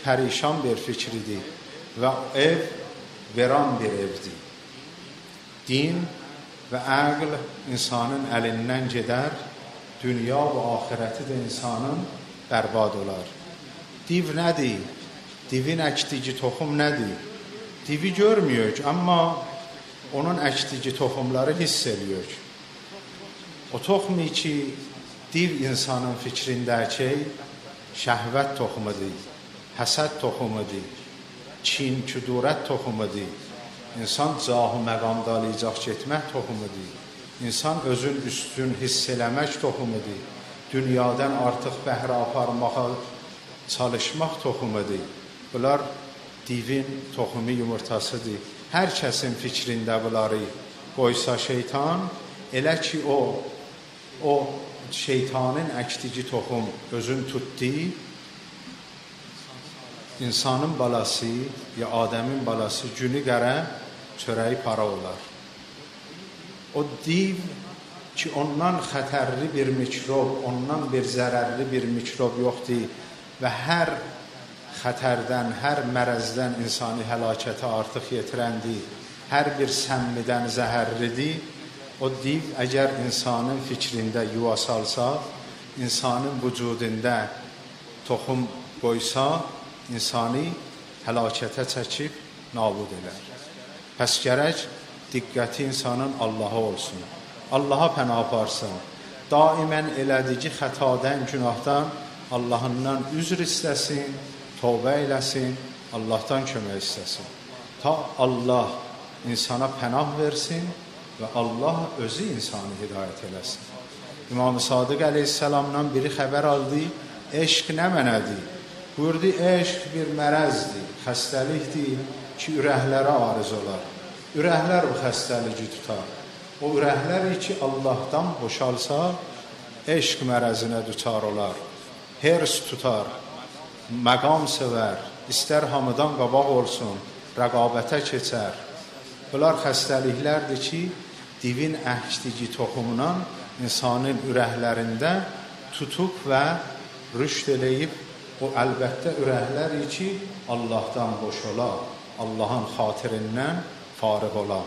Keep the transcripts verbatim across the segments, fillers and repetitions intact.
pərişan bir fikridir və ev veran bir evdir. Din və əql insanın əlindən gedər, dünya və axirəti də insanın bərbad olar. Div nədir? Divin əkdici toxum nədir? Divi görmüyoruz, amma onun əkdici toxumları hiss ediyoruz. O toxumu ki, div insanın fikrindəki şəhvət toxumudur, həsəd toxumudur, kin, küdurət toxumudur, insan cahı məqamdalayacaq getmək toxumudur, insan özün üstün hiss eləmək toxumudur, dünyadan artıq bəhrə aparmağa çalışmaq toxumudur. Bunlar divin toxumu yumurtasıdır. Hər kəsin fikrində bunları qoysa şeytan, elə ki o, o şeytanın əkdici toxum özün tutdu, insanın balası ya Adəmin balası günü qərə çörəyi para olar. O div ki ondan xətərli bir mikrob, ondan bir zərərli bir mikrob yoxdur və hər xətərdən, hər mərəzdən insani həlakətə artıq yetirəndir, hər bir səmmidən zəhərlidir. O div əgər insanın fikrində yuva salsa, insanın vücudunda toxum qoysa, insani həlakətə çəkib nabud edər. Pəs gərək diqqəti insanın Allaha olsun. Allaha pənah aparsın. Daimən elədiyi xətadan, günahdan Allahından üzr istəsin, tövbə eləsin, Allahdan kömək istəsin. Ta Allah insana pənah versin və Allah özü insanı hidayət eləsin. İmam-ı Sadiq əleyhissalamdan biri xəbər aldı, eşq nə mənədir? Buyurdu, eşq bir mərəzdir, xəstəlikdir ki, ürəklərə arız olar. Ürəklər bu xəstəliyi tutar. O ürəklər ki, Allahdan boşalsa, eşq mərəzinə düçar olar. Hers tutar, məqam sevər, istər hamıdan qabaq olsun, rəqabətə keçər. Bunlar xəstəliklərdir ki, divin əkdici toxumundan insanın ürəklərində tutub və rüşd eləyib, o əlbəttə ürəklər ki, Allahdan boş ola, Allahın xatirindən fariq ola.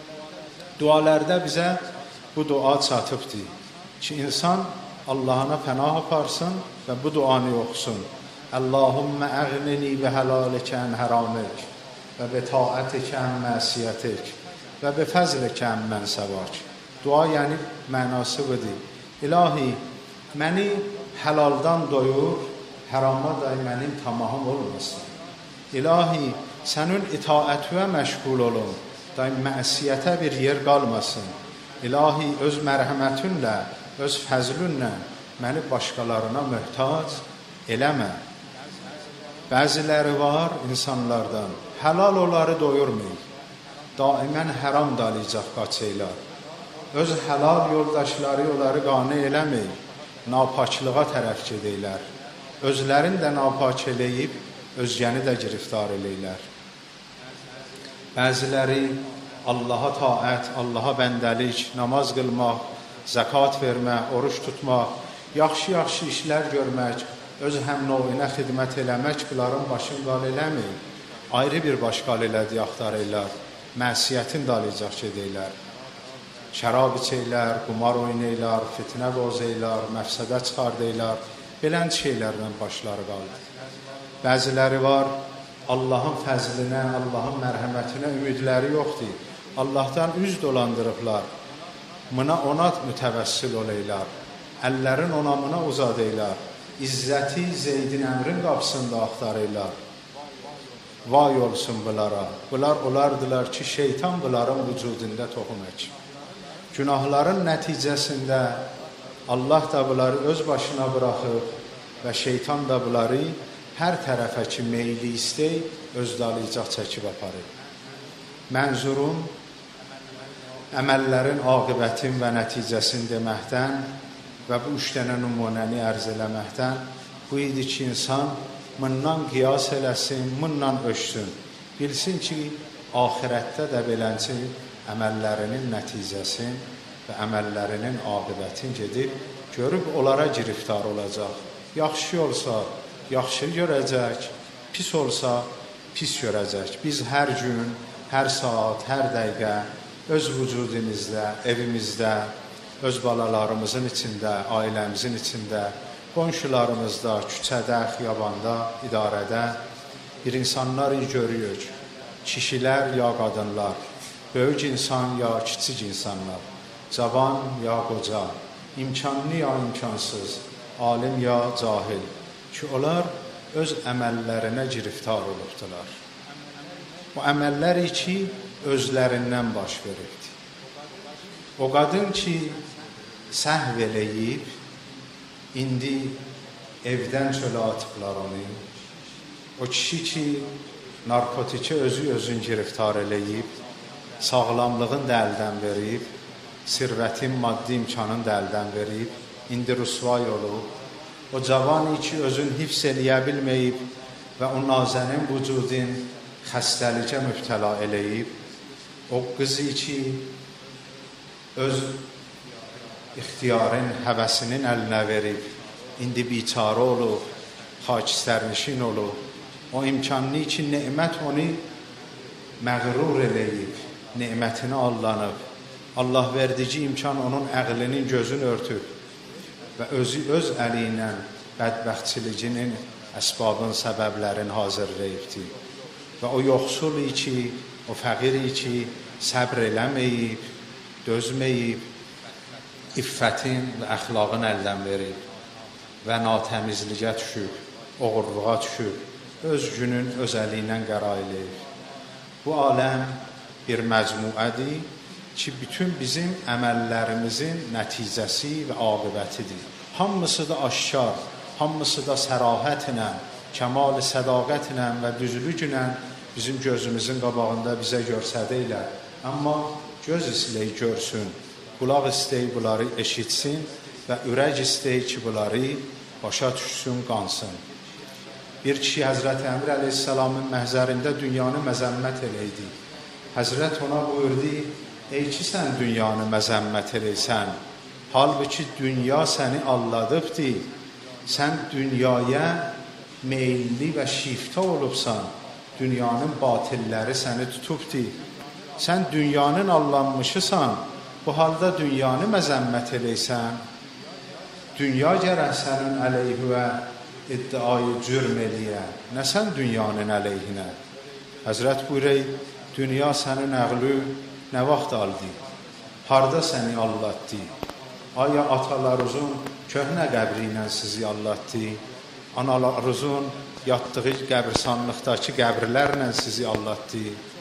Dualarda bizə bu dua çatıbdır ki, insan Allahına pənah aparsın və bu duanı oxusun. Allahümmə əğnini və həlalikə ən həramik və bi taətikə ən məsiyyətik və bi fəzlikə ən mənsəvak. Dua yəni mənası budur. İlahi, məni həlaldan doyur, hərama da mənim tamahım olmasın. İlahi, sənin itaətüvə məşğul olun, da məsiyyətə bir yer qalmasın. İlahi, öz mərhəmətinlə, öz fəzlünlə məni başqalarına möhtac eləmə. Bəziləri var insanlardan, həlal onları doyurmayır. Daimən həram dalayacaq qaçıylar. Öz həlal yoldaşları onları qane eləməyir. Napaklığa tərəf gedəylər. Özlərini də napak eləyib, özgəni də giriftar eləylər. Bəziləri Allaha taət, Allaha bəndəlik, namaz qılmaq, zəkat vermək, oruç tutmaq, yaxşı-yaxşı işlər görmək, öz həmnoyuna xidmət eləmək, bunların başını qal eləmir. Ayrı bir baş qal elədi, axtarırlar, məsiyyətin dalayacaq gedəylər. Şərab içəylər, qumar oynayırlar, fitnə bozayırlar, məfsədə çıxardayırlar, belən şeylərlə başları qaldı. Bəziləri var, Allahın fəzlinə, Allahın mərhəmətinə ümidləri yoxdur. Allahdan üz dolandırıblar, mına ona mütəvəssil olaylar, əllərin onamına uzadaylar, İzzəti Zeydin əmrin qapısında axtarırlar. Vay olsun bunlara, bunlar olardılar ki, şeytan bunların vücudunda toxum əkib. Günahların nəticəsində Allah da bunları öz başına buraxıb və şeytan da bunları hər tərəfə ki, meyli istəy, öz dalayacaq çəkib aparır. Mənzurum, əməllərin aqibətin və nəticəsini deməkdən və bu üç dənə nümunəni ərz eləməkdən bu idi ki, insan bundan qiyas eləsin, bundan ölçsün. Bilsin ki, axirətdə də belənci əməllərinin nəticəsin və əməllərinin aqibətin gedib, görüb onlara giriftar olacaq. Yaxşı olsa, yaxşı görəcək, pis olsa pis görəcək. Biz hər gün, hər saat, hər dəqiqə öz vücudumuzda, evimizdə, öz balalarımızın içində, ailəmizin içində, qonşularımızda, küçədə, xiyabanda, idarədə bir insanları görürük. Kişilər ya qadınlar, böyük insan ya kiçik insanlar, cavan ya qoca, imkanlı ya imkansız, alim ya cahil ki, onlar öz əməllərinə giriftar olubdular. O əməllər ki, özlərindən baş veribdi. O qadın ki, səhv eləyib, indi evdən çölə atıblar onu. O kişi ki, narkotikə özü özün giriftar eləyib, sağlamlığın da əldən verib, sirvətin, maddi imkanın da əldən verib, indi rüsvay olub. O cavan ki, özün hifz eləyə bilməyib və o nazənin vücudun xəstəlikə mübtəla eləyib. O qızı ki, öz ixtiyarın, həvəsinin əlinə verib, indi biçarə olub, xakistərnişin olub. O imkanlı ki, nemət onu məğrur eləyib, nemətini allanıb. Allah verdici imkan onun əqlinin gözünü örtüb və özü öz əli ilə bədbəxtçiliginin əsbabın, səbəblərin hazırlayıbdır. Və o yoxsul ki, o fəqir ki, səbr eləməyib, dözməyib, iffətin və əxlaqın əldən verib və natəmizliyə düşüb, oğurluğa düşüb, öz günün öz əli ilə qərar eləyib. Bu aləm bir məcmuədir ki, bütün bizim əməllərimizin nəticəsi və aqibətidir. Hamısı da aşkar, hamısı da sərahətlə, kəmal-i sədaqətlə və düzlüklə bizim gözümüzün qabağında bizə görsədəylər. Amma göz istəyi görsün, qulaq istəyi bunları eşitsin və ürək istəyi ki, bunları başa düşsün, qansın. Bir kişi Həzrəti Əmr əleyhissalamın məhzərində dünyanı məzəmmət eləydi. Həzrət ona buyurdu, ey ki, sən dünyanı məzəmmət eləysən, halbuki dünya səni alladıbdır, sən dünyaya meyilli və şiftə olubsan, dünyanın batilləri səni tutubdur, sən dünyanın allanmışısan, bu halda dünyanı məzəmmət eləysən, dünya gərək sənin əleyhüvə iddiayı cürm eləyə, nə sən dünyanın əleyhinə? Həzrət buyurur, dünya sənin əqlü nə vaxt aldı? Harda səni allatdı? Aya atalarınızın köhnə qəbri ilə sizi allatdı? Analarınızın yatdığı qəbirsanlıqdakı qəbirlərlə sizi allatdı?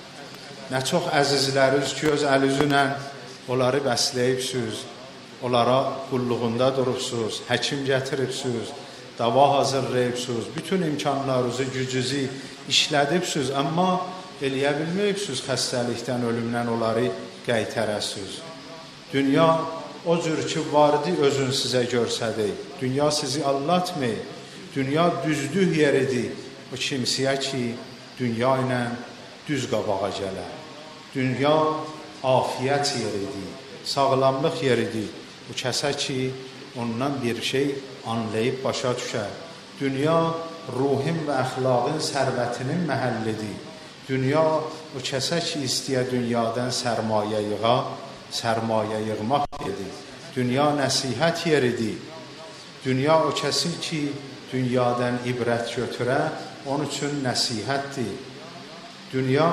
Nə çox əzizləriniz ki, öz əlinizlə onları bəsləyibsiniz, onlara qulluğunda durubsuz, həkim gətiribsiniz, dava hazırlayıbsınız, bütün imkanlarınızı, gücünüzü işlədibsiniz, amma eləyə bilməyibsiniz xəstəlikdən, ölümdən onları qaytarasınız. Dünya o cür ki, vardı özün sizə görsədik. Dünya sizi allatmır. Dünya düzlük yeridir. O kimsəyə ki, dünya ilə düz qabağa gələr. Dünya afiyət yeridir, sağlamlıq yeridir. Bu kəsə ki, ondan bir şey anlayıb başa düşər. Dünya ruhin və əxlaqın sərvətinin məhəllidir. Dünya o kəsə ki, istəyə dünyadan sərmayə yığa, sərmayə yığmaq edir. Dünya nəsihət yeridir. Dünya o kəsi ki, dünyadan ibrət götürə, onun üçün nəsihətdir. Dünya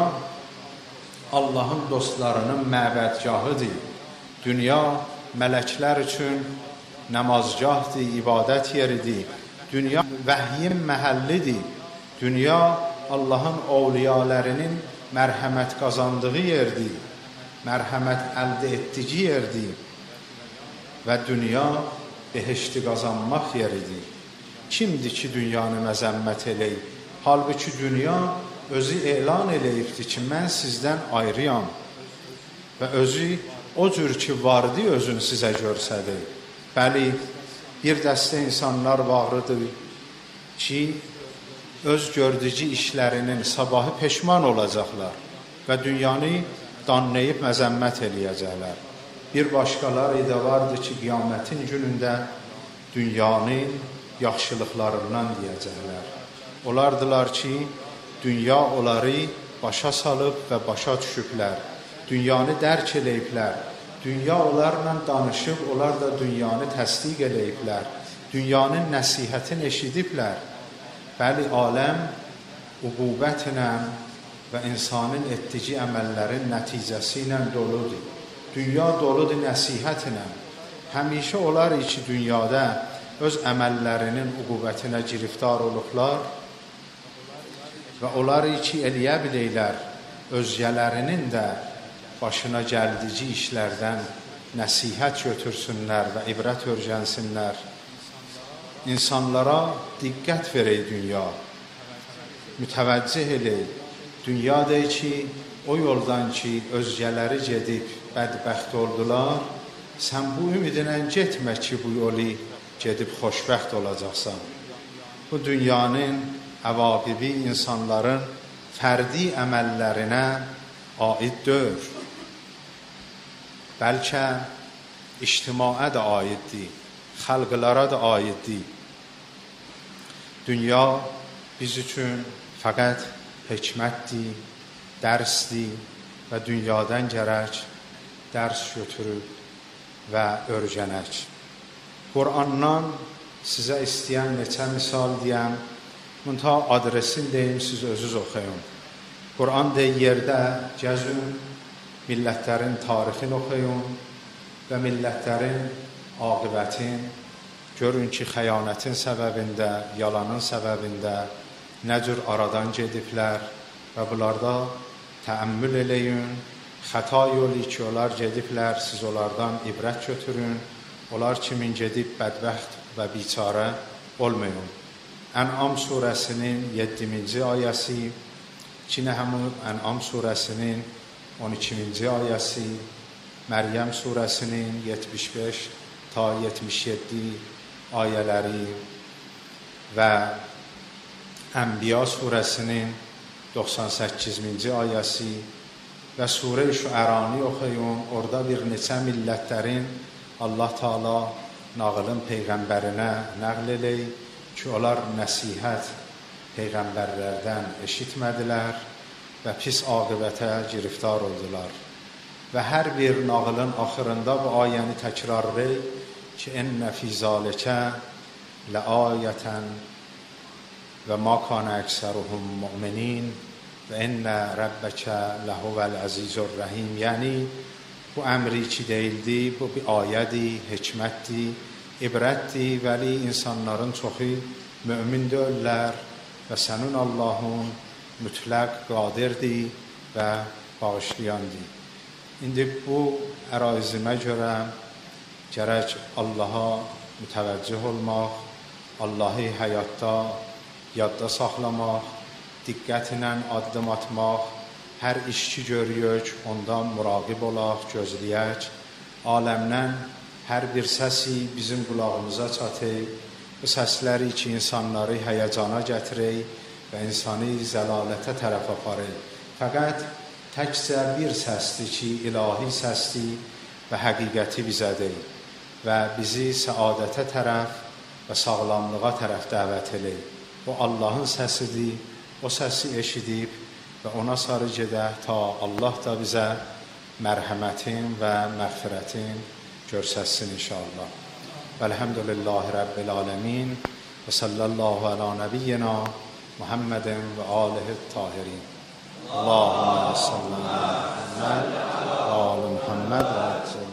Allahın dostlarının məbədgahıdır. Dünya mələklər üçün namazgahdır, ibadət yeridir. Dünya vəhyin məhəllidir. Dünya Allahın ovliyalarının mərhəmət qazandığı yerdir. Mərhəmət əldə etdiyi yerdir. Və dünya behişti qazanmaq yeridir. Kimdir ki, dünyanı məzəmmət eləyib? Halbuki dünya özü elan eləyibdir ki, mən sizdən ayrıyam. Və özü o cür ki, vardı özün sizə görsədir. Bəli, bir dəstə insanlar varıdır ki, öz gördücü işlərinin sabahı peşman olacaqlar və dünyanı danlayıb məzəmmət eləyəcəklər. Bir başqaları da vardı ki, qiyamətin günündə dünyanın yaxşılıqlarından deyəcəklər. Onlardılar ki, dünya onları başa salıb və başa düşüblər. Dünyanı dərk eləyiblər. Dünya onlarla danışıb, onlar da dünyanı təsdiq eləyiblər. Dünyanın nəsihətini eşidiblər. Bəli, aləm uqubətlə və insanın etdiyi əməllərin nəticəsi ilə doludur. Dünya doludur nəsihətlə. Həmişə onlar ki, dünyada öz əməllərinin uqubətinə giriftar olublar və onlar ki, eləyə biləylər, özgələrinin də başına gəldici işlərdən nəsihət götürsünlər və ibrət öyrənsinlər. İnsanlara diqqət verək dünya, mütəvəccih elək. Dünya deyir ki, o yoldan ki, özgələri gedib bədbəxt oldular, sən bu ümidinlə getmə ki, bu yolu gedib xoşbəxt olacaqsan. Bu dünyanın əvaqibi insanların fərdi əməllərinə aid deyil. Bəlkə ictimaya da aiddir, xalqlara da aiddir. Dünya biz üçün fəqət hikmətdir, dərsdir və dünyadan gərək dərs götürüb və öyrənək. Qur'andan sizə istəyən neçə misal deyəm, müntə adresin deyim, siz özünüz oxuyun. Qur'an deyir, yerdə gəzün, millətlərin tarixini oxuyun və millətlərin aqibətin, görün ki, xəyanətin səbəbində, yalanın səbəbində nə cür aradan gediblər və bunlarda təəmmül eləyin, xəta yolu ki, onlar gediblər, siz onlardan ibrət götürün, onlar kimin gedib bədbəxt və biçarə olmayın. Ən'am surəsinin yeddinci ayəsi, ki, nə həmin Ən'am surəsinin on ikinci ayəsi, Məryəm surəsinin yetmiş beş ta yetmiş yeddi ayələri və Ənbiya surəsinin doxsan səkkizinci ayəsi və Surə-i Şüərani oxuyun. Orada bir neçə millətlərin Allah Taala nağılın Peyğəmbərinə nəql elək ki, onlar nəsihət Peyğəmbərlərdən eşitmədilər və pis aqibətə giriftar oldular. Və hər bir nağılın axırında bu ayəni təkrarlayır ki, ennə fî zâlikə ləayətən və mâ kânə əksəruhum mu'minin və ennə rəbbəkə ləhuvəl əzîzur rəhim. Yəni, bu əmri ki deyildi, bu bir ayədir, hikmətdir, ibrətdir, vəli insanların çoxu mümin deyirlər və sənin Allahın mütləq qadirdir və bağışlayandır. İndi bu ərazimə görə gərək Allaha mütəvəccüh olmaq, Allahı həyatda yadda saxlamaq, diqqətlə addım atmaq, hər iş ki görüyük, ondan muraqib olaq, gözləyək. Aləmdən hər bir səsi bizim qulağımıza çatır, bu səsləri ki, insanları həyəcana gətirir və insanı zəlalətə tərəf aparır. Fəqət təkcə bir səsdir ki, ilahi səsdir və həqiqəti bizə deyil və bizi səadətə tərəf və sağlamlığa tərəf dəvət edir. O Allahın səsidir, o səsi eşidib və ona sarı gedək ta Allah da bizə mərhəmətin və məğfirətin görsətsin inşallah. Vəlhəmdülillahi Rabbil aləmin və sallallahu alə nəbiyyina Muhammedin və alihi tahirin. Allahümme sallallahu Muhammed və ali Muhammed və sallallahu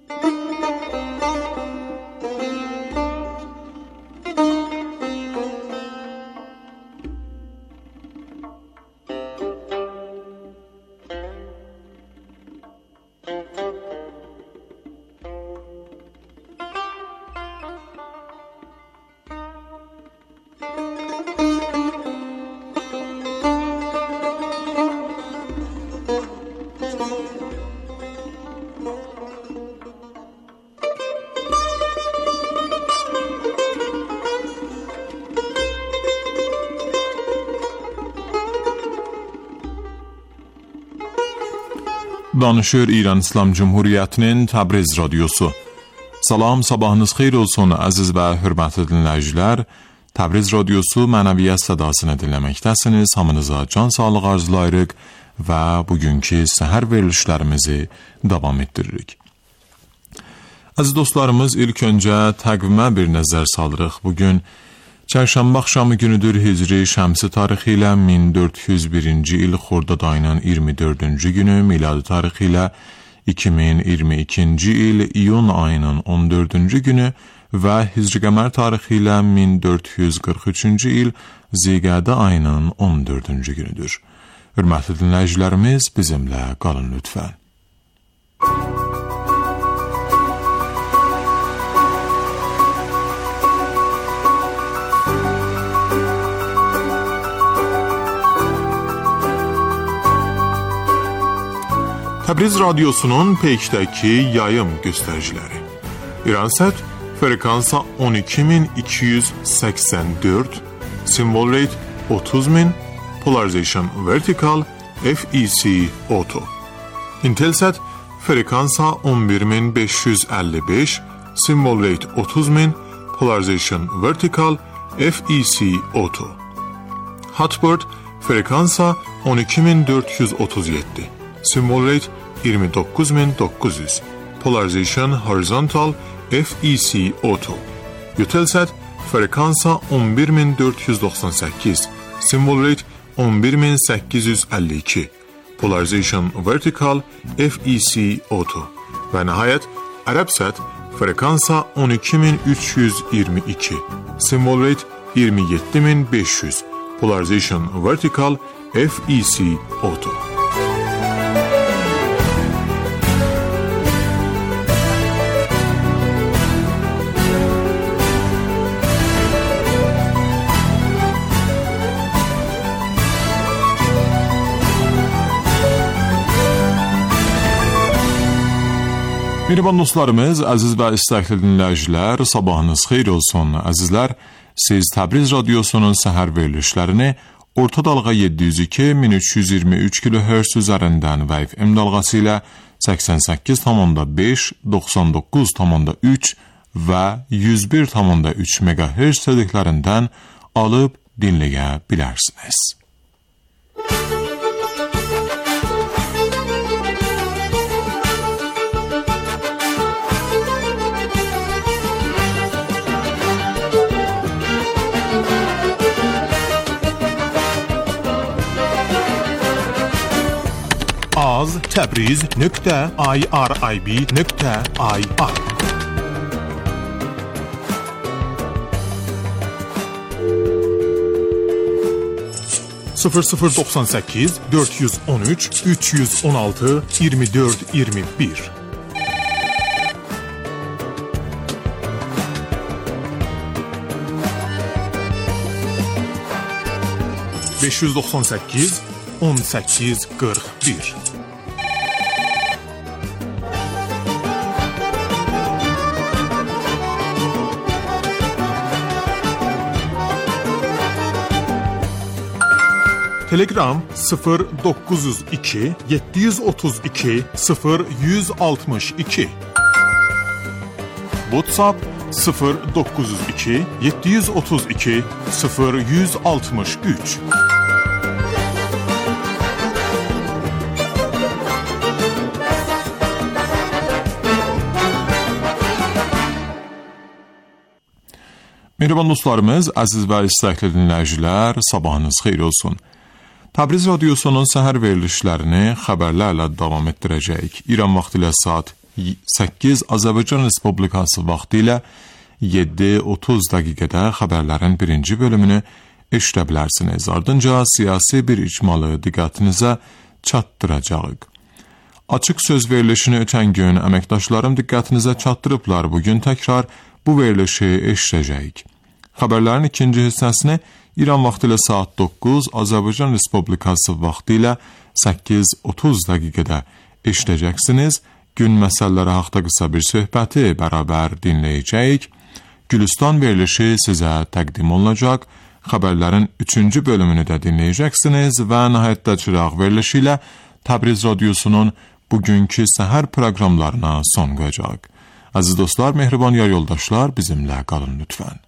Danışır İran İslam Cumhuriyyətinin Təbriz Radyosu. Salam, sabahınız xeyir olsun əziz və hörmətli dinləyicilər. Təbriz Radyosu mənəviyyət sədasını dinləməkdəsiniz. Hamınıza can sağlığı arzulayırıq və bugünkü səhər verilişlərimizi davam etdiririk. Əziz dostlarımız, ilk öncə təqvimə bir nəzər salırıq. Bugün Çərşənbə axşamı günüdür. Hicri şəmsi tarixi ilə min dörd yüz birinci il Xordad ayının iyirmi dördüncü günü, miladi tarixi ilə iki min iyirmi ikinci il iyun ayının on dördüncü günü və Hicri qəmər tarixi ilə min dörd yüz qırx üçüncü il Zilqədə ayının on dördüncü günüdür. Hörmətli dinləyicilərimiz, bizimlə qalın lütfən. Təbriz Radyosu'nun peykdəki yayım göstəriciləri. İransat frekansa on iki min iki yüz səksən dörd, symbol rate otuz min, polarization vertical, F E C auto. Intelsat frekansa on bir min beş yüz əlli beş, symbol rate otuz min, polarization vertical, F E C auto. Hotbird frekansa on iki min dörd yüz otuz yeddi, symbol rate iyirmi dokuz min dokuz yüz, polarization horizontal, F E C auto. Eutelsat frekansa on bir min dörd yüz doxsan səkkiz, symbol rate on bir min səkkiz yüz əlli iki, polarization vertical, F E C auto. Və nəhayət Arabsat frekansa on iki min üç yüz iyirmi iki, symbol rate iyirmi yeddi min beş yüz, polarization vertical, F E C auto. Mehriban dostlarımız, əziz və istəkli dinləyicilər, sabahınız xeyir olsun. Əzizlər, siz Təbriz Radyosu'nun səhər verilişlərini orta dalğa yeddi yüz iki min üç yüz iyirmi üç kilohertz üzərindən və F M dalğası ilə səksən səkkiz tam beş, doxsan doqquz tam üç və yüz bir tam üç megahertz dediklərindən alıb dinləyə bilərsiniz. az təbriz nöqtə i r i b nöqtə i r sıfır sıfır doxsan səkkiz dörd yüz on üç üç yüz on altı iyirmi dörd iyirmi bir beş yüz doxsan səkkiz on səkkiz qırx bir Telegram sıfır doqquz yüz iki yeddi yüz otuz iki sıfır yüz altmış iki WhatsApp sıfır doqquz yüz iki yeddi yüz otuz iki sıfır yüz altmış üç Mehriban dostlarımız, əziz və istəkli dinləyicilər, sabahınız xeyir olsun. Təbriz Radyosu'nun səhər verilişlərini xəbərlərlə davam etdirəcəyik. İran vaxtı ilə saat səkkiz Azərbaycan Respublikası vaxtı ilə yeddi otuz dəqiqədə xəbərlərin birinci bölümünü eşidə bilərsiniz. Ardınca siyasi bir icmalı diqqətinizə çatdıracağıq. Açıq söz verilişini ötən gün əməkdaşlarım diqqətinizə çatdırıblar. Bugün təkrar bu verilişi eşidəcəyik. Xəbərlərin ikinci hissəsini İran vaxtı ilə saat doqquz, Azərbaycan Respublikası vaxtı ilə səkkiz otuz dəqiqədə eşidəcəksiniz. Gün məsələləri haqqında qısa bir söhbəti bərabər dinləyəcəyik. Gülüstan verilişi sizə təqdim olunacaq. Xəbərlərin üçüncü bölümünü də dinləyəcəksiniz və nəhayətdə çıraq verilişi ilə Təbriz Radyosunun bugünkü səhər proqramlarına son qoyacaq. Əziz dostlar, mehriban yar yoldaşlar, bizimlə qalın lütfən.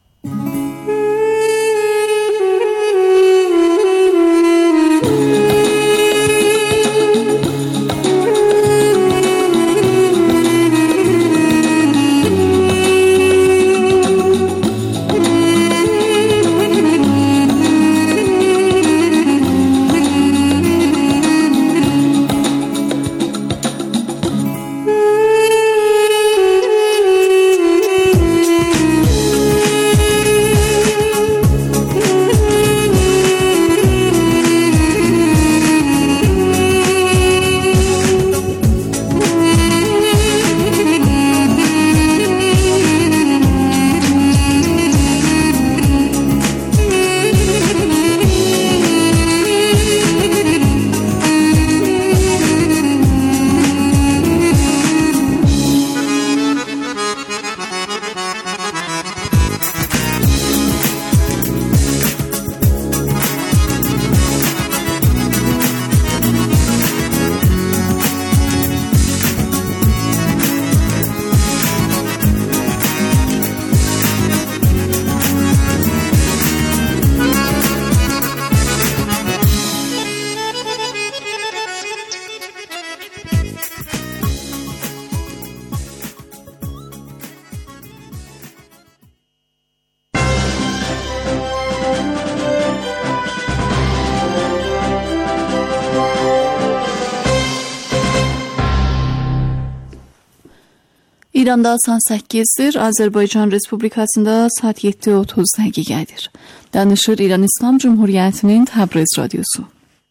İranda saat səkkizdir, Azərbaycan Respublikasında saat yeddi otuz dəqiqədir. Danışır İran İslam Cumhuriyyətinin Təbriz Radyosu.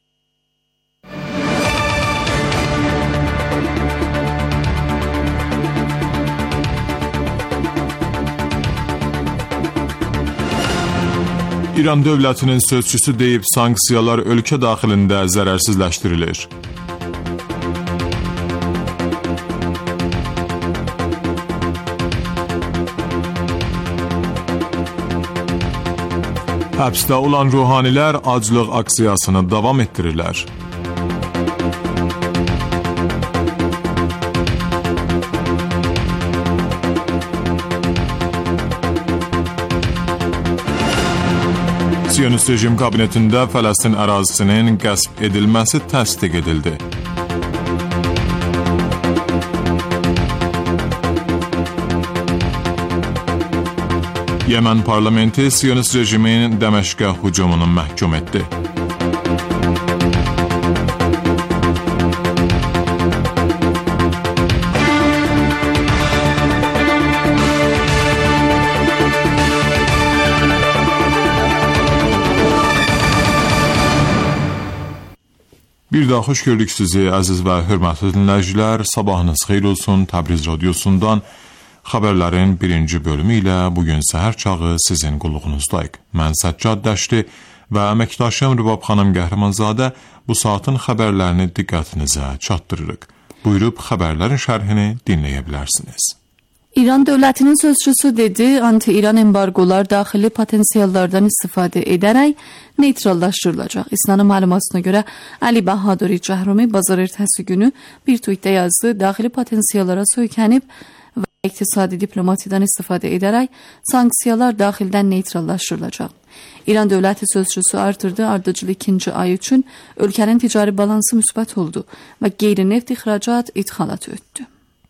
İran dövlətinin sözçüsü deyib sanksiyalar ölkə daxilində zərərsizləşdirilir. Həbsdə olan ruhanilər aclıq aksiyasını davam etdirirlər. Siyonist rejim kabinetində Fələstin ərazisinin qəsb edilməsi təsdiq edildi. Yemen parlamenti Siyonist rejimin Dəməşqə hücumunu məhkum etdi. Bir daha xoş gördük sizi, əziz və hörmətli dinləyicilər. Sabahınız xeyir olsun. Təbriz Radyosundan xəbərlərin birinci bölümü ilə bugün səhər çağı sizin qulluğunuzdayıq. Mən Səccad Dəşti və əməkdaşım Rübab xanım Qəhrəmanzadə bu saatın xəbərlərini diqqətinizə çatdırırıq. Buyurub xəbərlərin şərhini dinləyə bilərsiniz. İran dövlətinin sözçüsü dedi, anti-İran embargolar daxili potensiallardan istifadə edərək neytrallaşdırılacaq. İsnanın məlumatına görə Əli Bəhaduri Cəhrumi bazar ertəsi günü bir tweetdə yazdı, daxili potensiallara söykənib və iqtisadi diplomatiyadan istifadə edərək sanksiyalar daxildən neytrallaşdırılacaq. İran dövləti sözçüsü artırdı, ardıcıl ikinci ay üçün ölkənin ticari balansı müsbət oldu və qeyri-neft ixracat idxalat ötdü.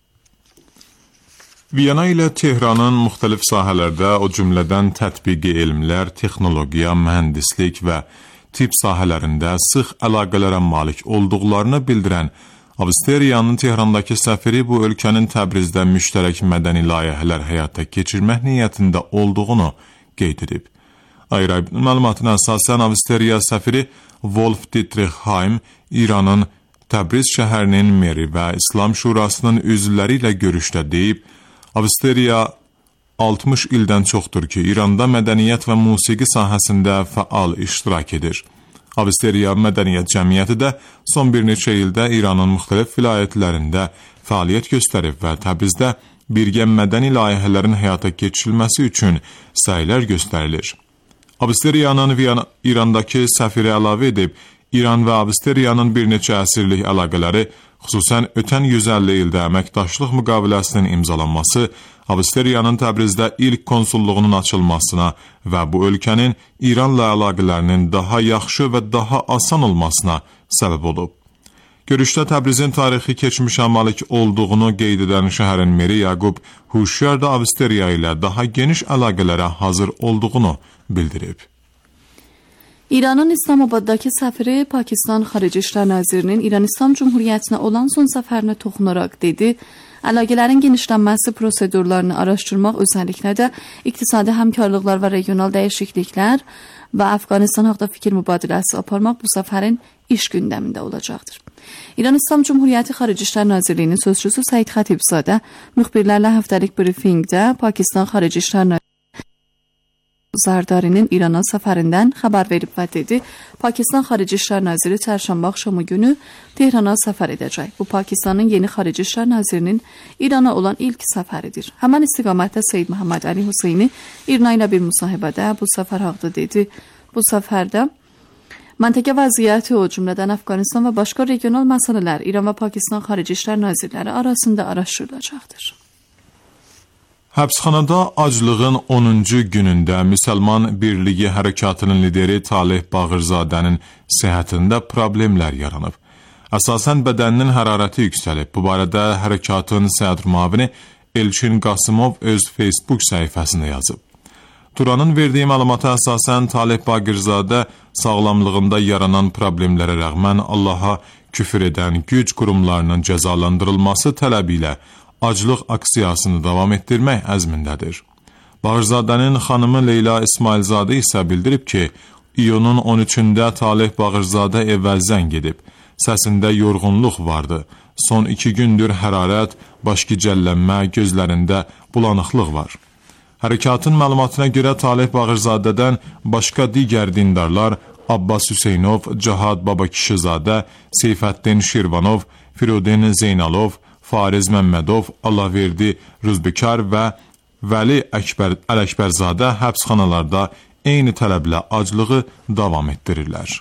Viyana ilə Tehranın müxtəlif sahələrdə, o cümlədən tətbiqi elmlər, texnologiya, mühəndislik və tibb sahələrində sıx əlaqələrə malik olduqlarını bildirən Avstriyanın Tehrandakı səfiri bu ölkənin Təbrizdə müştərək mədəni layihələr həyata keçirmək niyyətində olduğunu qeyd edib. Ayrı-ayrı məlumatına əsasən Avstriya səfiri Wolf Dietrich Heim İranın Təbriz şəhərinin meri və İslam Şurasının üzvləri ilə görüşdə deyib, Avstriya altmış ildən çoxdur ki, İranda mədəniyyət və musiqi sahəsində fəal iştirak edir. Avstriya Mədəniyyət Cəmiyyəti də son bir neçə ildə İranın müxtəlif vilayətlərində fəaliyyət göstərib və Təbrizdə birgə mədəni layihələrin həyata keçirilməsi üçün səylər göstərilir. Avstriyanın İrandakı səfiri əlavə edib, İran və Avstriyanın bir neçə əsrlik əlaqələri, xüsusən ötən yüz əlli ildə əməkdaşlıq müqaviləsinin imzalanması, Avstriyanın Təbrizdə ilk konsulluğunun açılmasına və bu ölkənin İranla əlaqələrinin daha yaxşı və daha asan olmasına səbəb olub. Görüşdə Təbrizin tarixi keçmişə malik olduğunu qeyd edən şəhərin meri Yaqub Huşyar da Avstriya ilə daha geniş əlaqələrə hazır olduğunu bildirib. İranın İslamobaddakı səfiri Pakistan Xarici İşlər Nazirinin İran İslam Cumhuriyyətinə olan son səfərinə toxunaraq dedi, əlaqələrin genişlənməsi prosedurlarını araşdırmaq, özəlliklə də iqtisadi həmkarlıqlar və regional dəyişikliklər və Əfqanistan haqda fikir mübadiləsi aparmaq bu səfərin iş gündəmində olacaqdır. İran İslam Cumhuriyyəti Xarici İşlər Nazirliyinin sözçüsü Səid Xatibzadə müxbirlərlə həftəlik brifinqdə Pakistan Xarici İşlər Nazirliyi Zardarinin İrana səfərindən xəbər verib və dedi, Pakistan Xarici İşlər Naziri çərşənbə axşamı günü Tehrana səfər edəcək. Bu, Pakistanın yeni Xarici İşlər Nazirinin İrana olan ilk səfəridir. Həmən istiqamətdə Seyyid Məhəmməd Əli Hüseyni İrna ilə bir müsahibədə bu səfər haqda dedi. Bu səfərdə məntəqə vəziyyəti, o cümlədən Əfqanistan və başqa regional məsələlər İran və Pakistan Xarici İşlər Nazirləri arasında araşdırılacaqdır. Həbsxanada aclığın onuncu günündə Müsəlman Birliyi Hərəkatının lideri Taleh Bağırzadənin səhhətində problemlər yaranıb. Əsasən bədəninin hərarəti yüksəlib. Bu barədə hərəkatın sədr müavini Elçin Qasımov öz Facebook səhifəsində yazıb. Turanın verdiyi məlumata əsasən Taleh Bağırzadə sağlamlığında yaranan problemlərə rəğmən Allaha küfür edən güc qurumlarının cəzalandırılması tələbi ilə aclıq aksiyasını davam etdirmək əzmindədir. Bağırzadənin xanımı Leyla İsmailzadə isə bildirib ki, iyunun on üçündə Taleh Bağırzadə evvəl zəng edib. Səsində yorğunluq vardı. Son iki gündür hərarət, baş gicəllənmə, gözlərində bulanıqlıq var. Hərəkatın məlumatına görə Taleh Bağırzadədən başqa digər dindarlar Abbas Hüseynov, Cahad Babakişizadə, Seyfəddin Şirvanov, Firudin Zeynalov, Fariz Məmmədov, Allahverdi Rüzbikar və Vəli Əkbər Ələkbərzadə həbsxanalarda eyni tələblə aclığı davam etdirirlər.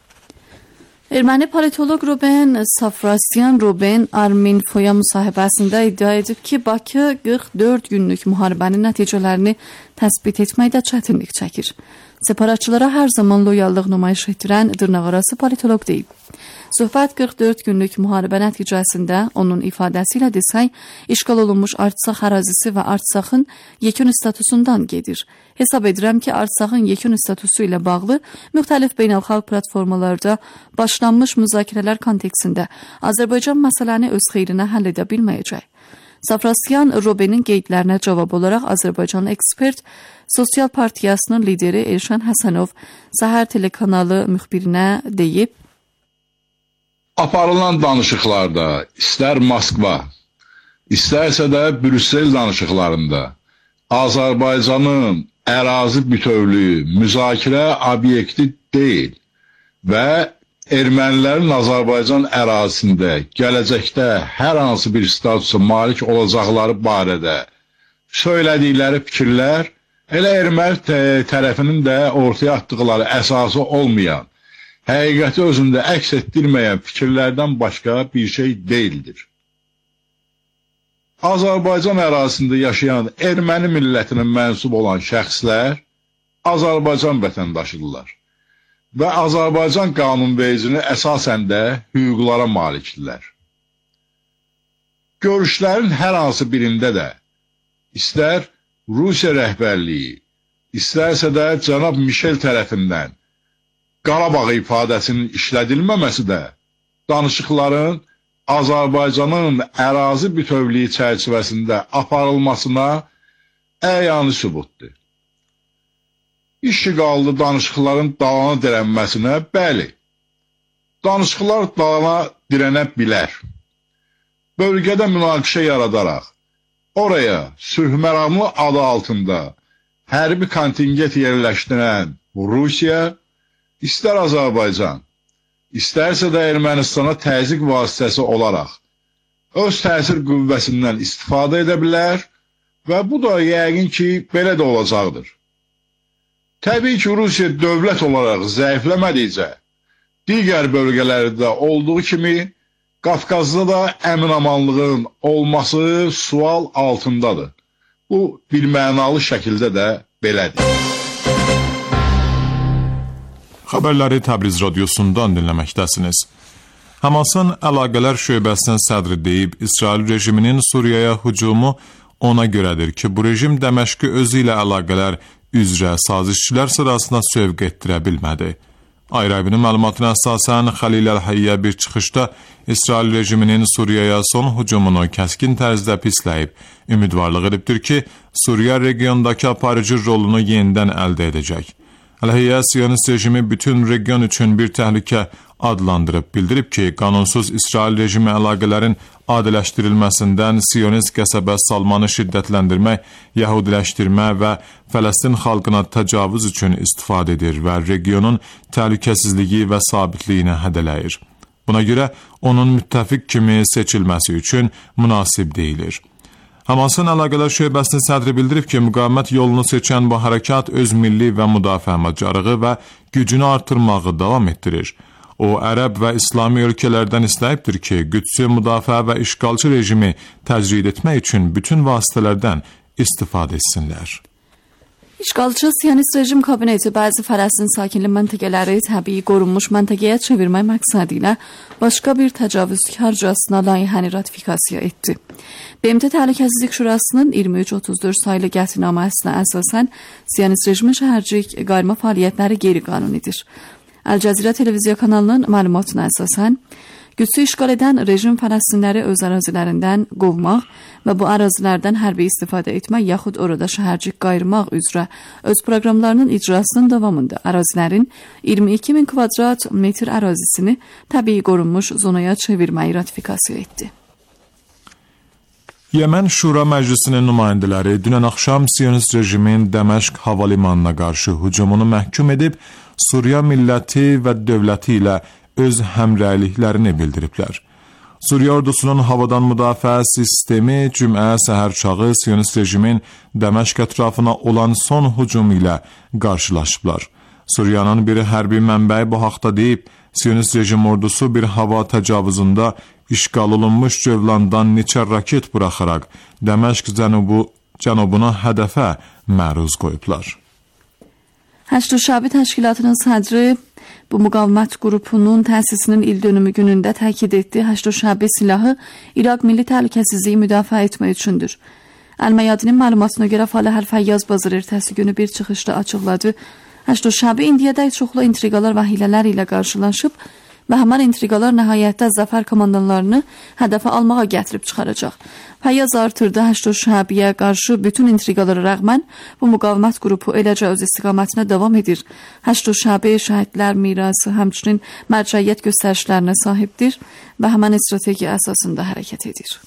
Erməni politolog Ruben Safrasyan Ruben Arminfoya müsahibəsində iddia edib ki, Bakı qırx dörd günlük müharibənin nəticələrini təsbit etməkdə çətinlik çəkir. Separatçılara hər zaman loyallıq nümayiş etdirən dırnaqarası politolog deyib. Söhbət qırx dörd günlük müharibə nəticəsində onun ifadəsi ilə desək, işğal olunmuş Artsaq ərazisi və Artsaqın yekun statusundan gedir. Hesab edirəm ki, Artsaqın yekun statusu ilə bağlı müxtəlif beynəlxalq platformalarda başlanmış müzakirələr kontekstində Azərbaycan məsələni öz xeyrinə həll edə bilməyəcək. Safrasyan Rubenin qeydlərinə cavab olaraq Azərbaycanlı ekspert Sosial Partiyasının lideri Elşən Həsənov Səhər telekanalı müxbirinə deyib, aparılan danışıqlarda, istər Moskva, istərsə də Brüssel danışıqlarında Azərbaycanın ərazi bütövlüyü müzakirə obyekti deyil və ermənilərin Azərbaycan ərazisində gələcəkdə hər hansı bir statusa malik olacaqları barədə söylədikləri fikirlər elə erməni tərəfinin də ortaya atdıqları əsası olmayan, həqiqəti özündə əks etdirməyən fikirlərdən başqa bir şey deyildir. Azərbaycan ərazisində yaşayan erməni millətinin mənsub olan şəxslər Azərbaycan vətəndaşıdırlar və Azərbaycan qanunvericiliyinə əsasən də hüquqlara malikdirlər. Görüşlərin hər hansı birində də istər Rusiya rəhbərliyi, istərsə də cənab Mişel tərəfindən Qarabağ ifadəsinin işlədilməməsi də danışıqların Azərbaycanın ərazi bütövlüyü çərçivəsində aparılmasına əyani sübutdur. İşğallı danışıqların dalana dirənməsinə bəli, danışıqlar dalana dirənə bilər. Bölgədə münaqişə yaradaraq, oraya sülhməramlı adı altında hərbi kontingent yerləşdirən Rusiya, istər Azərbaycan, istərsə də Ermənistana təzyiq vasitəsi olaraq öz təsir qüvvəsindən istifadə edə bilər və bu da yəqin ki, belə də olacaqdır. Təbii ki, Rusiya dövlət olaraq zəifləmədikcə, digər bölgələrdə olduğu kimi, Qafqazda da əmin-amanlığın olması sual altındadır. Bu, bilmənalı şəkildə də belədir. Xəbərləri Təbriz radiosundan dinləməkdəsiniz. Hamasın əlaqələr şöbəsinin sədri deyib, İsrail rejiminin Suriyaya hücumu ona görədir ki, bu rejim Dəməşqi özü ilə əlaqələr üzrə sazişçilər sırasına sövq etdirə bilmədi. Ayrabinin məlumatına əsasən Xəlil Əl-Həyyə bir çıxışda İsrail rejiminin Suriyaya son hücumunu kəskin tərzdə pisləyib, ümidvarlıq edibdir ki, Suriya regiondakı aparıcı rolunu yenidən əldə edəcək. Əl-Həyyə Siyonist rejimi bütün region üçün bir təhlükə adlandırıb, bildirib ki, qanunsuz İsrail rejimi əlaqələrin adiləşdirilməsindən Siyonist qəsəbə salmanı şiddətləndirmək, yəhudiləşdirmə və Fələstin xalqına təcavüz üçün istifadə edir və regionun təhlükəsizliyi və sabitliyini hədələyir. Buna görə onun müttəfiq kimi seçilməsi üçün münasib deyilir. Hamasın əlaqələr şöbəsinin sədri bildirib ki, müqavimət yolunu seçən bu hərəkat öz milli və müdafiə bacarığı və gücünü artırmağı davam etdirir. O, ərəb və İslami ölkələrdən istəyibdir ki, gücsüz müdafiə və işğalçı rejimi təcrid etmək üçün bütün vasitələrdən istifadə etsinlər. İşğalçı Siyonist rejim kabineti bəzi Fələstin sakinli məntəqələri təbii qorunmuş məntəqəyə çevirmək məqsədi ilə başqa bir təcavüzkarcasına layihəni ratifikasiya etdi. B M T Təhlükəsizlik Şurasının iyirmi üç otuz dörd sayılı qətnaməsinə əsasən Siyonist rejimin şəhərcilik qayırma fəaliyyətləri qeyri-qanunidir. Əl-Cəzirə televiziya kanalının məlumatına əsasən, gücsüz işğal edən rejim Fələstinləri öz ərazilərindən qovmaq və bu ərazilərdən hərbi istifadə etmək yaxud orada şəhərcik qayırmaq üzrə öz proqramlarının icrasının davamında ərazilərin iyirmi iki min kvadrat metr ərazisini təbii qorunmuş zonaya çevirməyi ratifikasiya etdi. Yemen Şura Məclisinin nümayəndələri dünən axşam Siyonist rejimin Dəməşq hava limanına qarşı hücumunu məhkum edib, Suriya milləti və dövləti ilə öz həmrəyliklərini bildiriblər. Suriya ordusunun havadan müdafiə sistemi cümə səhər çağı Siyonist rejimin Dəməşq ətrafına olan son hücum ilə qarşılaşıblar. Suriyanın bir hərbi mənbəyi bu haqda deyib, Siyonist rejim ordusu bir hava təcavüzündə işğal olunmuş Cövlandan neçə raket buraxaraq Dəməşq cənubu, cənubuna hədəfə məruz qoyublar. Həşd Şabi təşkilatının sədri bu müqavimət qrupunun təsisinin il dönümü günündə təkid etdi. Həşd Şabi silahı İraq milli təhlükəsizliyi müdafiə etmək üçündür. Əl-Məyadinin məlumatına görə Falih Əl-Fəyyaz bazar ertəsi günü bir çıxışda açıqladı. Həşd Şabi indiyədək çoxlu intriqalar və hilələr ilə qarşılaşıb və həmən intriqalar nəhayətdə zəfər komandanlarını hədəfə almağa gətirib çıxaracaq. Fəyyaz artırdı, Həşd Şabiyə qarşı bütün intriqalara rəğmən bu müqavimət qrupu eləcə öz istiqamətinə davam edir. Həşd Şabi şəhidlər mirası, həmçinin mərcəiyyət göstərişlərinə sahibdir və həmən strategiya əsasında hərəkət edir.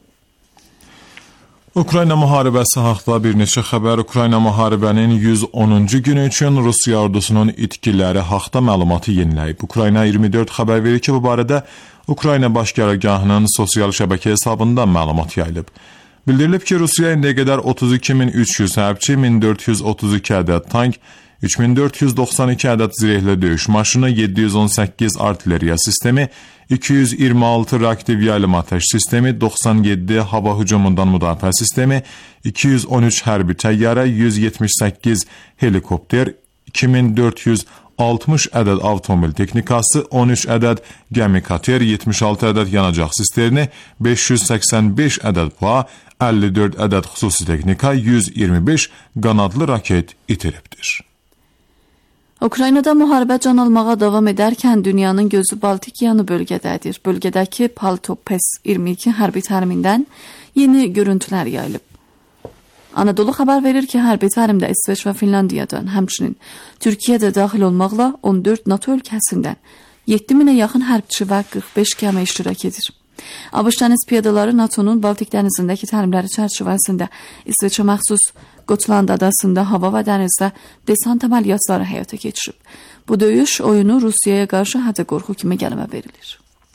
Ukrayna müharibəsi haqda bir neçə xəbər. Ukrayna müharibənin yüz onuncu günü üçün Rusiya ordusunun itkiləri haqda məlumatı yeniləyib. Ukrayna iyirmi dörd xəbər verir ki, bu barədə Ukrayna Baş Qərargahının sosial şəbəkə hesabında məlumat yayılıb. Bildirilib ki, Rusiya indiyə qədər otuz iki min üç yüz hərbçi, min dörd yüz otuz iki ədəd tank, üç min dörd yüz doxsan iki ədəd zirehli döyüş maşını, yeddi yüz on səkkiz artilleriya sistemi, iki yüz iyirmi altı reaktiv yaylım atəş sistemi, doxsan yeddi hava hücumundan müdafiə sistemi, iki yüz on üç hərbi təyyarə, yüz yetmiş səkkiz helikopter, iki min dörd yüz altmış ədəd avtomobil texnikası, on üç ədəd gəmi kater, yetmiş altı ədəd yanacaq sisterni, beş yüz səksən beş ədəd PUA, əlli dörd ədəd xüsusi texnika, yüz iyirmi beş qanadlı raket itiribdir. Ukraynada müharibə can almağa davam edərkən dünyanın gözü Baltikyanı bölgədədir. Bölgədəki Paltopes iyirmi iki hərbi tərimindən yeni görüntülər yayılıb. Anadolu xəbər verir ki, hərbi tərimdə İsveç və Finlandiyadan, həmçinin Türkiyə də daxil olmaqla on dörd NATO ölkəsindən yeddi minə yaxın hərbçi və qırx beş gəmi iştirak edir. ABŞ dəniz piyadaları NATO'nun Baltik dənizindəki təlimləri çərçivəsində İsveçə məxsus Gotland adasında hava və dənizdə desant əməliyyatları həyata keçirib. Bu döyüş oyunu Rusiyaya qarşı hətta qorxu kimi qələmə verilir.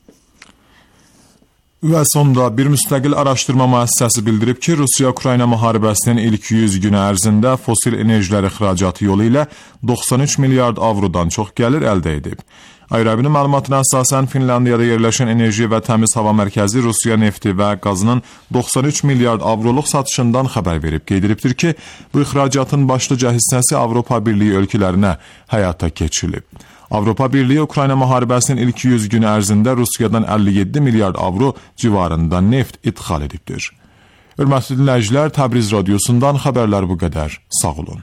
Və sonda bir müstəqil araşdırma müəssisəsi bildirib ki, Rusiya-Ukrayna müharibəsinin ilk yüz günü ərzində fosil enerjilər ixracatı yolu ilə doxsan üç milyard avrodan çox gəlir əldə edib. Ayrabinin məlumatına əsasən Finlandiyada yerləşən enerji və təmiz hava mərkəzi Rusiya nefti və qazının doxsan üç milyard avroluq satışından xəbər verib. Qeyd edibdir ki, bu ixracatın başlıca hissəsi Avropa Birliyi ölkələrinə həyata keçirilib. Avropa Birliyi Ukrayna müharibəsinin ilk yüz günü ərzində Rusiyadan əlli yeddi milyard avro civarında neft idxal edibdir. Hörmətli dinləyicilər, Təbriz radiosundan xəbərlər bu qədər. Sağ olun.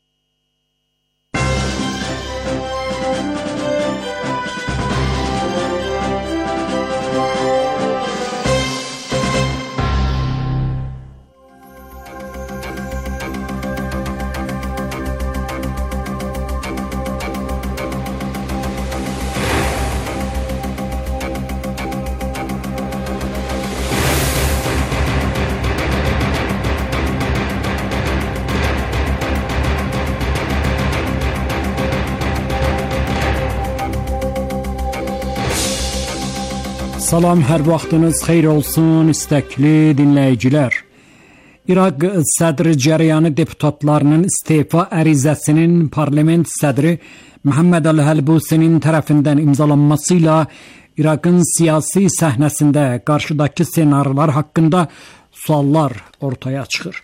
Salam, hər vaxtınız xeyir olsun, istəkli dinləyicilər. İraq sədri cərəyanı deputatlarının istefa ərizəsinin parlament sədri Muhammed Al-Halbusinin tərəfindən imzalanmasıyla İraqın siyasi səhnəsində qarşıdakı senaryolar haqqında suallar ortaya çıxır.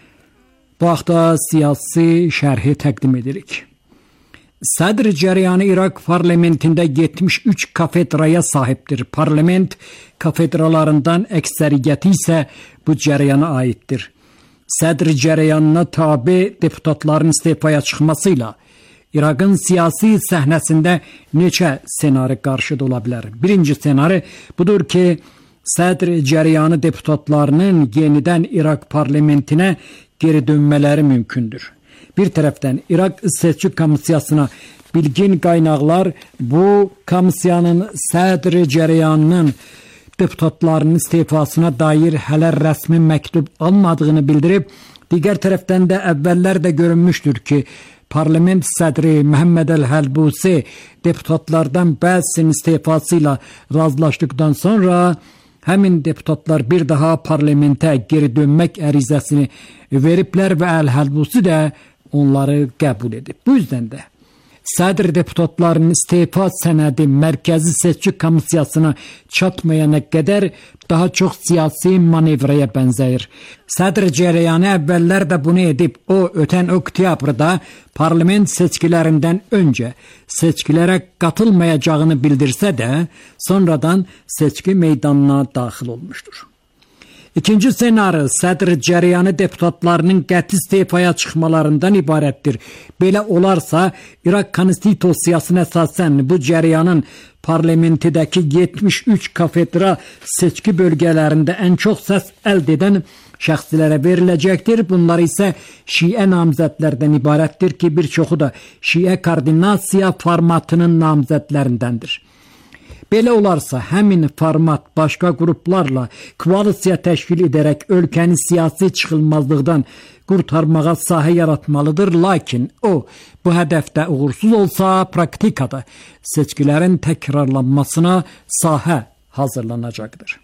Bu haqda siyasi şərhi təqdim edirik. Sədr cərəyanı İraq parlamentində yetmiş üç kafedraya sahibdir. Parlament kafedralarından əksəriyyəti isə bu cərəyana aiddir. Sədr cərəyanına tabe deputatların istefaya çıxmasıyla İraqın siyasi səhnəsində neçə senari qarşıda ola bilər? Birinci senari budur ki, sədr cərəyanı deputatlarının yenidən İraq parlamentinə geri dönmələri mümkündür. Bir tərəfdən İraq seçki komissiyasına bilgin qaynaqlar bu komissiyanın sədr cərəyanının deputatlarının istefasına dair hələ rəsmi məktub almadığını bildirib, digər tərəfdən də əvvəllər də görünmüşdür ki, parlament sədri Muhammed Al-Halbusi deputatlardan bəzisinin istefası ilə razılaşdıqdan sonra həmin deputatlar bir daha parlamentə geri dönmək ərizəsini veriblər və Al-Halbusi də onları qəbul edib. Bu yüzden də sədr deputatlarının istefa sənədi mərkəzi seçki komissiyasına çatmayana qədər daha çox siyasi manevraya bənzəyir. Sədr cərəyanı əvvəllər də bunu edib. O, ötən oktyabrda parlament seçkilərindən öncə seçkilərə qatılmayacağını bildirsə də, sonradan seçki meydanına daxil olmuşdur. İkinci senaryo sədr cərəyanı deputatlarının qəti istefaya çıxmalarından ibarətdir. Belə olarsa, İraq konstitusiyasına əsasən bu cərəyanın parlamentidəki yetmiş üç kafedra seçki bölgələrində ən çox səs əldə edən şəxslərə veriləcəkdir. Bunlar isə şiə namizədlərdən ibarətdir ki, bir çoxu da şiə koordinasiya formatının namizədlərindəndir. Belə olarsa, həmin format başqa qruplarla koalisiya təşkil edərək ölkəni siyasi çıxılmazlıqdan qurtarmağa sahə yaratmalıdır. Lakin o, bu hədəfdə uğursuz olsa, praktikada seçkilərin təkrarlanmasına sahə hazırlanacaqdır.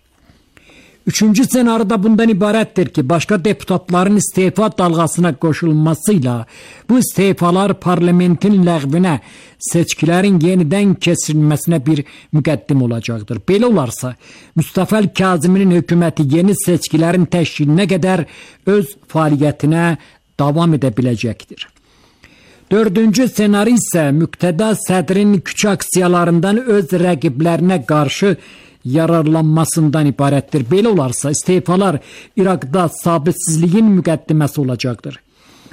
Üçüncü senaryoda bundan ibarətdir ki, başqa deputatların istefa dalğasına qoşulmasıyla bu istefalar parlamentin ləğvinə, seçkilərin yenidən keçirilməsinə bir müqəddim olacaqdır. Belə olarsa, Mustafa Kazıminin hökuməti yeni seçkilərin təşkilinə qədər öz fəaliyyətinə davam edə biləcəkdir. Dördüncü senaryo isə müqtəda sədrin küçük aksiyalarından öz rəqiblərinə qarşı yararlanmasından ibarətdir. Belə olarsa, istefalar İraqda sabitsizliyin müqəddiməsi olacaqdır.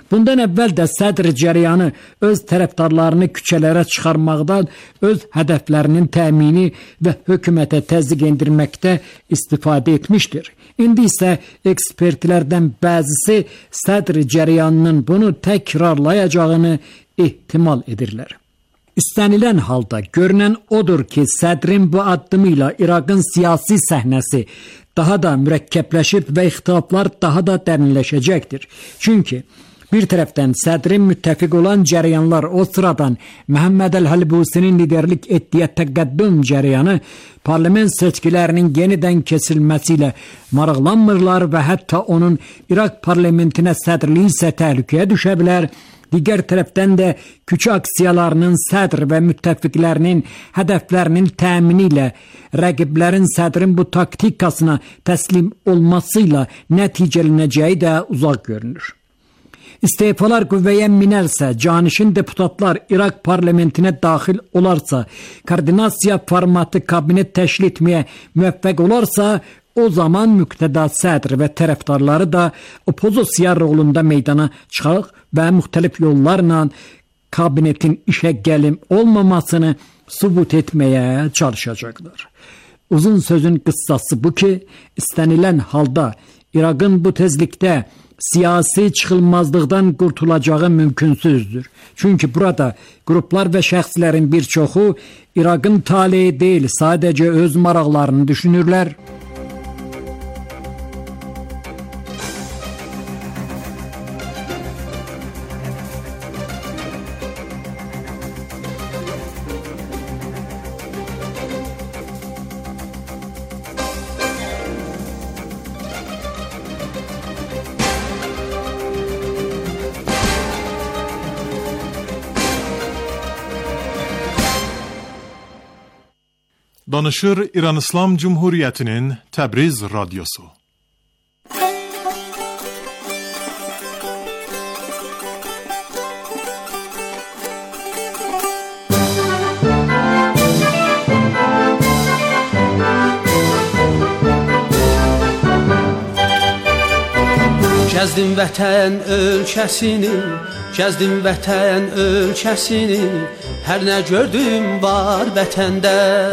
Bundan əvvəl də sədr cərəyanı öz tərəfdarlarını küçələrə çıxarmaqdan, öz hədəflərinin təmini və hökumətə təzyiq endirməkdə istifadə etmişdir. İndi isə ekspertlərdən bəzisi sədr cərəyanının bunu təkrarlayacağını ehtimal edirlər. İstənilən halda görünən odur ki, sədrin bu addımıyla İraqın siyasi səhnəsi daha da mürəkkəbləşib və ixtilaflar daha da dərinləşəcəkdir. Çünki bir tərəfdən sədrin müttəfiq olan cərəyanlar, o sıradan Məhəmməd Əl-Həlbusinin liderlik etdiyi təqəddüm cərəyanı parlament seçkilərinin yenidən kesilməsi ilə maraqlanmırlar və hətta onun İraq parlamentinə sədrliyi isə təhlükəyə düşə bilər. Digər tərəfdən də küçə aksiyalarının sədr və müttəfiqlərinin hədəflərinin təmini ilə rəqiblərin sədrin bu taktikasına təslim olmasıyla nəticələnəcəyi də uzaq görünür. İstefalar qüvvəyə minərsə, canişin deputatlar İraq parlamentinə daxil olarsa, koordinasiya formatı kabinet təşkil etməyə müvəffəq olarsa, o zaman müqtəda sədr və tərəfdarları da opozisiya rolunda meydana çıxaq və müxtəlif yollarla kabinetin işə gəlim olmamasını sübut etməyə çalışacaqlar. Uzun sözün qıssası bu ki, istənilən halda İraqın bu tezlikdə siyasi çıxılmazlıqdan qurtulacağı mümkünsüzdür. Çünki burada qruplar və şəxslərin bir çoxu İraqın taleyi deyil, sadəcə öz maraqlarını düşünürlər. Danışır İran İslam Cumhuriyyətinin Təbriz radiosu. Gəzdim vətən ölkəsini, gəzdim vətən ölkəsini, hər nə gördüm var vətəndə.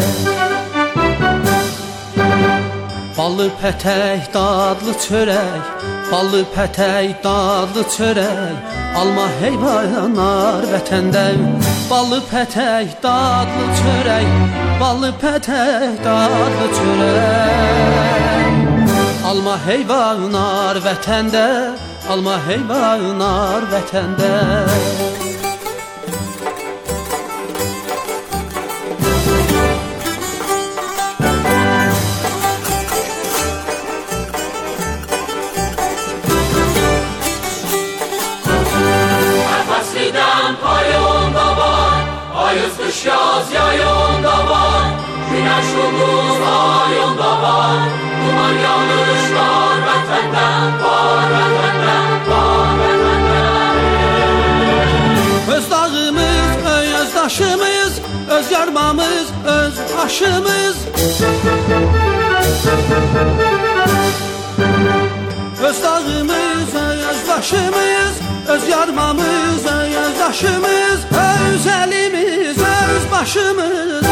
Ballı pətək, dadlı çörək, ballı pətək, dadlı çörək, alma heyvanar vətəndə. Ballı pətək, dadlı çörək, ballı pətək, dadlı çörək, alma heyvanar vətəndə, alma heyvanar vətəndə. Ayız kış yaz yayında var, güneş ulduz ayında var, duman yanışlar vətəndən var, vətəndən var, vətəndən. Öz dağımız, öz daşımız, öz yarmamız, öz aşımız, öz dağımız, öz daşımız, öz yarmamız, öz daşımız, öz elimiz, öz başımız,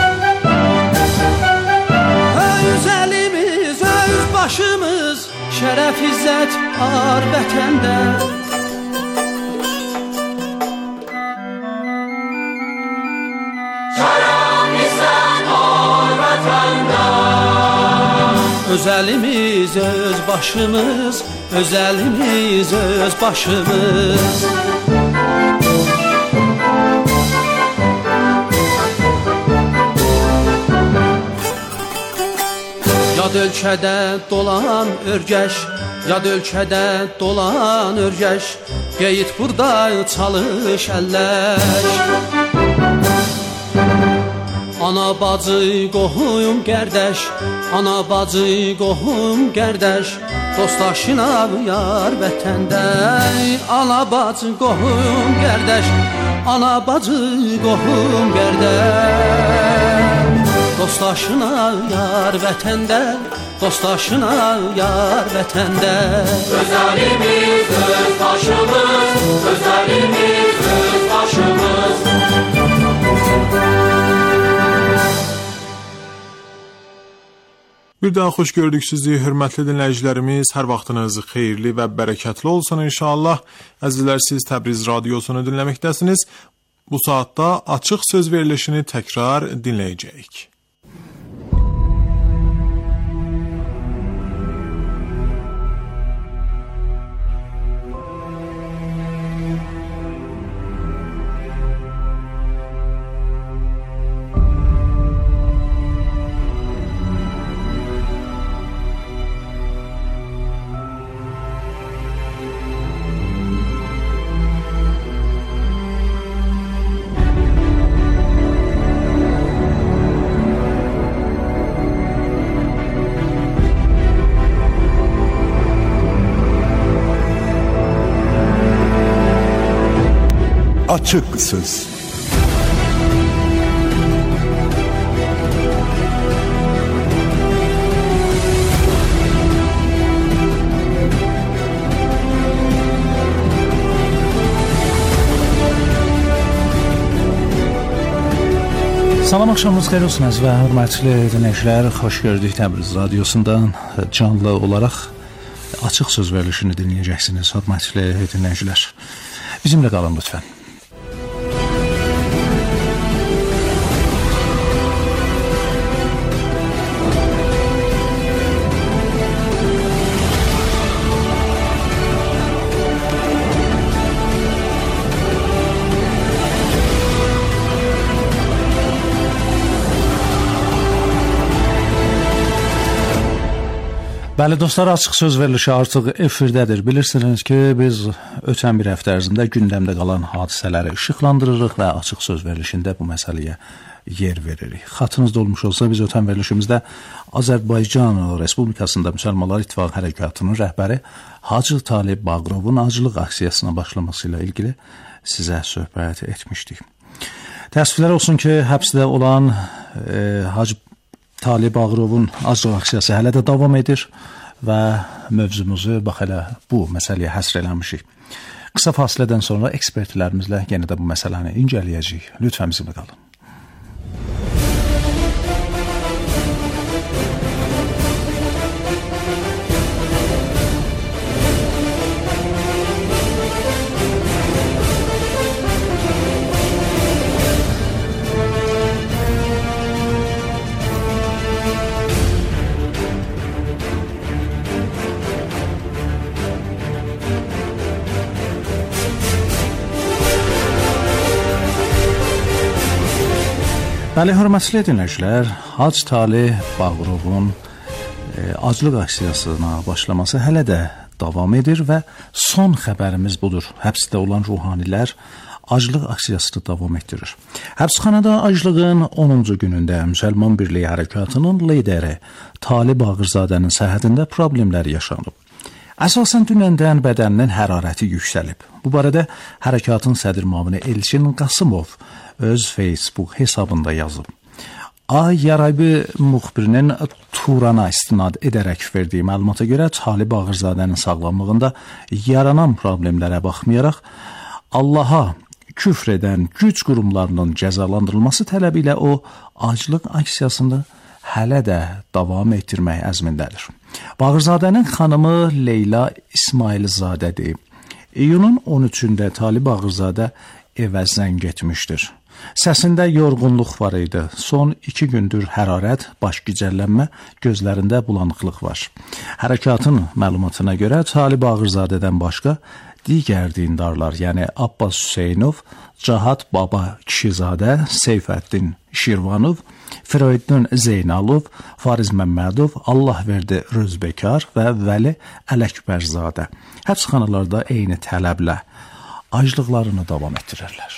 öz elimiz, öz başımız, şərəf izzət ar vətəndə. Şərəf izzət ar vətəndə. Öz elimiz, öz başımız, öz elimiz, öz başımız. Yad ölkədə dolan örgəş, yad ölkədə dolan örgəş, qeyit burada çalış əlləş. Ana bacı qohum qərdəş, ana bacı qohum qərdəş, dostlaşına yar vətəndə. Ana bacı qohum qərdəş, ana bacı qohum qərdəş, dostlaşına yar vətəndə, dostlaşına yar vətəndə. Özəlimiz, öz başımız, özəlimiz, öz başımız. Bir daha xoş gördük sizi, hörmətli dinləyicilərimiz. Hər vaxtınız xeyirli və bərəkətli olsun inşallah. Əzizlər, siz Təbriz radiosunu dinləməkdəsiniz. Bu saatda açıq söz verilişini təkrar dinləyəcəyik. Açık Söz. Salam, axşamınız xeyir olsun əziz və hörmətli dinləyicilər. Xoş gördük Təbriz radiosundan canlı olaraq açıq söz verilişini dinləyəcəksiniz, hörmətli dinləyicilər. Bizimlə qalın lütfən. Bəli dostlar, açıq söz verilişi artıq efirdədir. Bilirsiniz ki, biz ötən bir həftə ərzində gündəmdə qalan hadisələri işıqlandırırıq və açıq söz verilişində bu məsələyə yer veririk. Xatınızda olmuş olsa, biz ötən verilişimizdə Azərbaycan Respublikasında Müsəlmanlar İttifaqı Hərəkatının rəhbəri Hacı Talib Bağırovun aclıq aksiyasına başlaması ilə ilgili sizə söhbət etmişdik. Təəssüflər olsun ki, həbsdə olan e, Hacı Talib Bağırovun aclıq aksiyası hələ də davam edir və mövzumuzu bax elə bu məsələyə həsr eləmişik. Qısa fasilədən sonra ekspertlərimizlə yenə də bu məsələni incələyəcəyik. Lütfən bizimlə qalın. Bəli, hörmətli dinləyicilər, Hacı Talib Bağırovun e, aclıq aksiyasına başlaması hələ də davam edir və son xəbərimiz budur. Həbsdə olan ruhanilər aclıq aksiyasını davam etdirir. Həbsxanada aclığın onuncu günündə Müsəlman Birliyi Hərəkatının lideri Talib Bağırzadənin səhhətində problemlər yaşanıb. Əsasən dünəndən bədəninin hərarəti yüksəlib. Bu barədə hərəkatın sədr müavini Elçin Qasımov öz Facebook hesabında yazıb. Ay Yaraybi müxbirinin Turana istinad edərək verdiyi məlumata görə Talib Bağırzadənin sağlamlığında yaranan problemlərə baxmayaraq Allaha küfr edən güc qurumlarının cəzalandırılması tələbi ilə o aclıq aksiyasını hələ də davam etdirmək əzmindədir. Bağırzadənin xanımı Leyla İsmailzadədir. İyunun on üçündə Talib Bağırzadə evə zəng etmişdir. Səsində yorğunluq var idi. Son iki gündür hərarət, baş gicəllənmə, gözlərində bulanıqlıq var. Hərəkatın məlumatına görə Talib Bağırzadədən başqa digər dindarlar, yəni Abbas Hüseynov, Cahat Baba Kişizadə, Seyfəddin Şirvanov, Firoydun Zeynalov, Fariz Məmmədov, Allahverdi Rözbekar və Vəli Ələkbərzadə həbsxanalarda eyni tələblə aclıqlarını davam etdirirlər.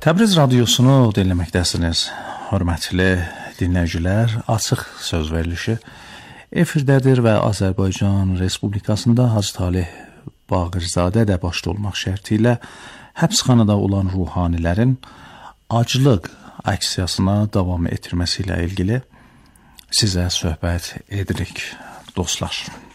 Təbriz radiosunu dinləməkdəsiniz. Hörmətli dinləyicilər, açıq söz verilişi efirdədir və Azərbaycan Respublikasında Hacı Talih Bağırzadə də başda olmaq şərti ilə həbsxanada olan ruhanilərin aclıq aksiyasına davam etdirməsi ilə ilgili sizə söhbət edirik, dostlar.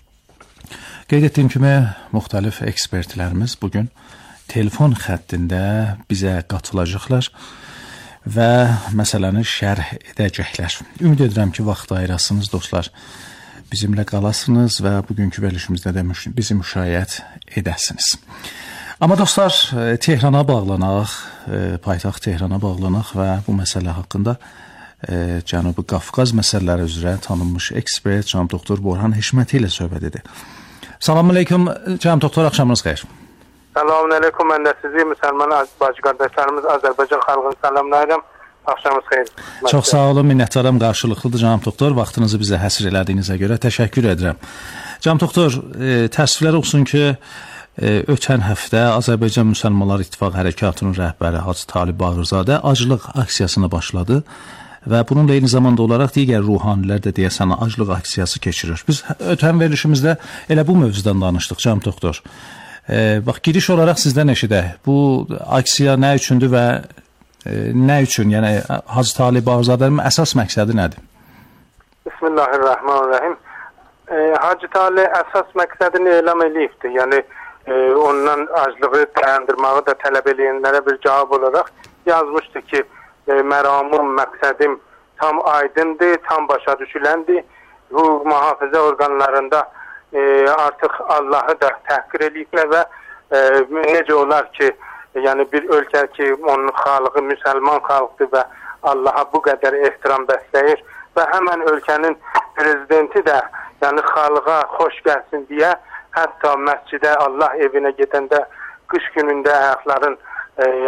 Qeyd etdiyim kimi, müxtəlif ekspertlərimiz bugün telefon xəttində bizə qatılacaqlar və məsələni şərh edəcəklər. Ümid edirəm ki, vaxt ayırasınız, dostlar. Bizimlə qalasınız və bugünkü verilişimizdə də bizi müşayiət edəsiniz. Amma dostlar, Tehrana bağlanaq, paytaxt Tehrana bağlanaq və bu məsələ haqqında Cənubi Qafqaz məsələləri üzrə tanınmış ekspert cənab doktor Borhan Hişməti ilə söhbət edir. Salam aleyküm, cənab doktor, axşamınız xeyir. Selamun aleyküm, mən də sizi, müsəlman bacı qardaşlarımız, Azərbaycan xalqını salamlayıram. Axşamınız xeyir. Çox sağ olun, minnətdaram, qarşılıqlıdır cənab doktor. Vaxtınızı bizə həsr elədiyinizə görə təşəkkür edirəm. Cənab doktor, e, təəssüflər olsun ki, e, ötən həftə Azərbaycan Müsəlmanlar İttifaq Hərəkatının rəhbəri Hacı Talih Bağırzadə aclıq aksiyasını başladı və bununla eyni zamanda olaraq digər ruhanilər də deyəsən aclıq aksiyası keçirir. Biz ötən verilişimizdə elə bu mövzudan danışdıq cənab doktor. E, bax, giriş olaraq sizdən eşidək. Bu aksiya nə üçündür və e, nə üçün, yəni Hacı Talih Bağırzadənin əsas məqsədi nədir? Bismillahirrahmanirrahim. E, Hacı Talih əsas məqsədini elan edibdir. Yəni e, ondan aclığı dayandırmağı da tələb edənlərə bir cavab olaraq yazmışdı ki, e, məramım, məqsədim tam aydındır, tam başa düşüləndir. Hüquq mühafizə orqanlarında E, artıq Allahı da təhqir ediblər və e, necə olar ki, yəni bir ölkə ki, onun xalqı müsəlman xalqdır və Allaha bu qədər ehtiram bəsləyir və həmən ölkənin prezidenti də yəni xalqa xoş gəlsin deyə hətta məscidə, Allah evinə gedəndə qış günündə ayaqların e,